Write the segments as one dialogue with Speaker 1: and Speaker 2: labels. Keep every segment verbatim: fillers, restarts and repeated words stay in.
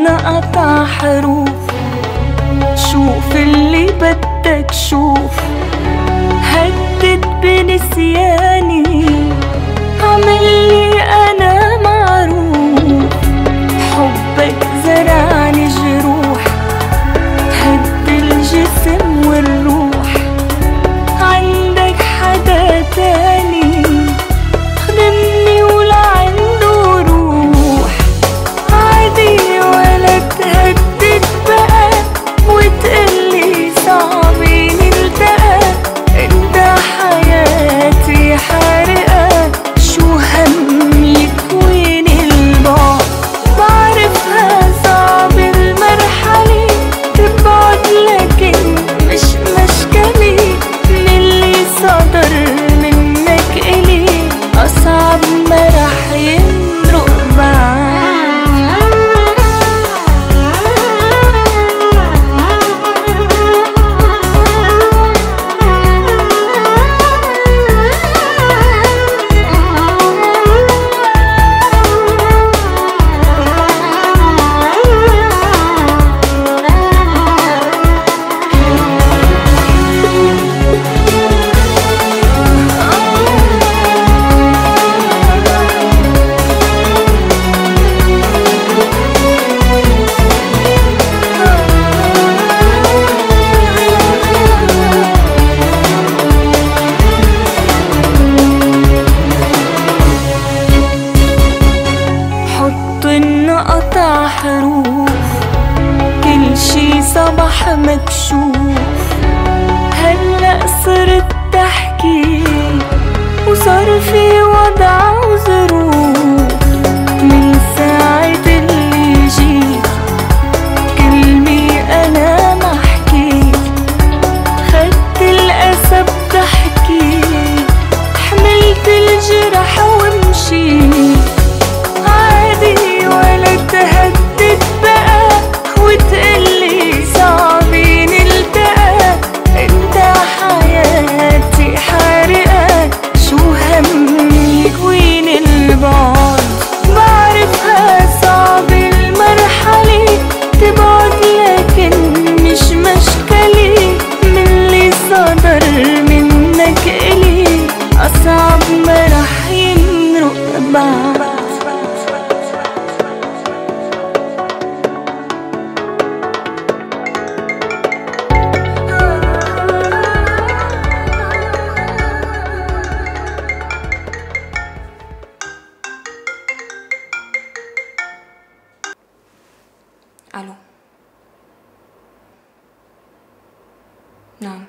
Speaker 1: نقطع حروف. شوف اللي بدك شوف، هدد بنسياني، عملي أنا معروف. حبك زرعني جروح، هد الجسم والروح. عندك حدا تاني خدمني ولا عنده روح. عادي ولا تهدد بقى وتقلي صعبين نلتقى. انت حياتي حارقة، شو همي كوين البعد. بعرفها صعب المرحلة تبعد، لكن مش مشكلة. من اللي صدر منك إلي أصعب ما رح يمرق بعد. قطع حروف، كل شي صبح مكشوف. هلأ صرت تحكي وصار في وضع وظروف. من ساعة اللي جيت كلمة أنا ما حكيت. خدت الأسى بضحكي، حملت الجرح ومشيت. عادي ولا تهدد بقى وتقلي صعبين نلتقى. انت حياتي حارقة، شو همي كوين البعد. بعرفها صعب المرحلة تبعد، لكن مش مشكلة. من اللي صدر منك إلي أصعب ما رح يمرق بعد.
Speaker 2: ألو. نعم.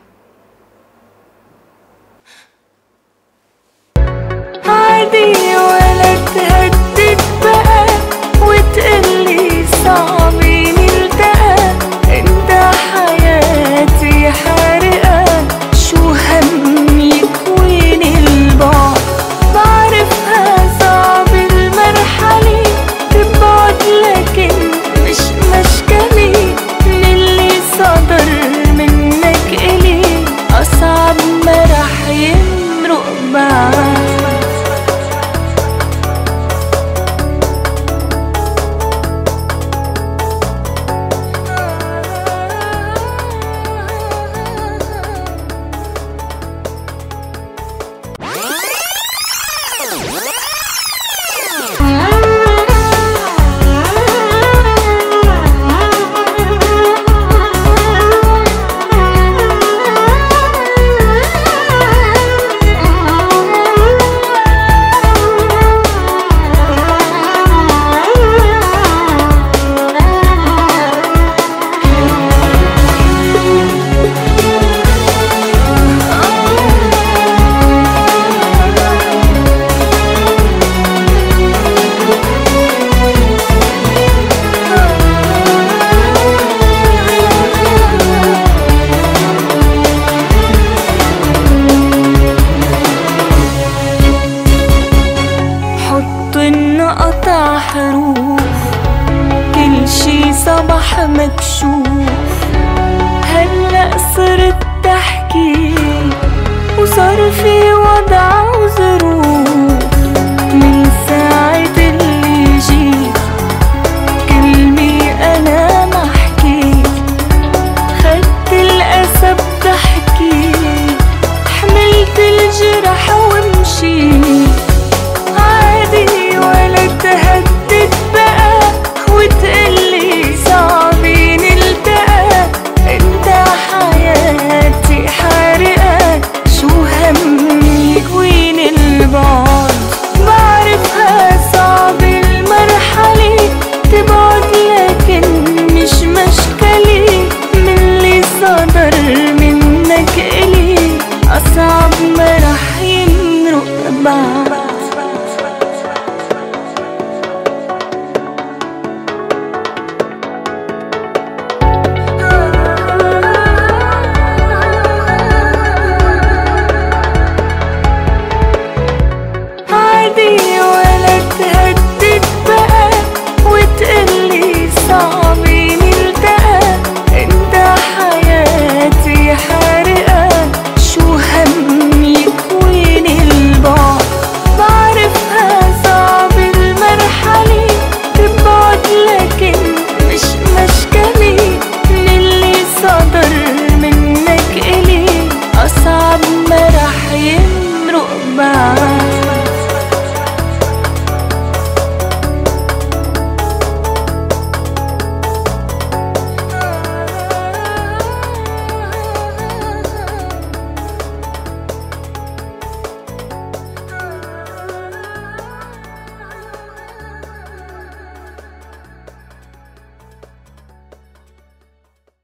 Speaker 1: عادي ولا تهدد بقى وتقلي صعبين نلتقى. انت حياتي حارقة، شو همي كوين البعد. بعرفها صعب المرحلة تبعد، لكن مش مشكلة. من اللي صدر منك إلي أصعب ما رح يمرق بعد. قطع حروف، كل شي صبح مكشوف. هلأ صرت تحكي وصار في وضع وظروف.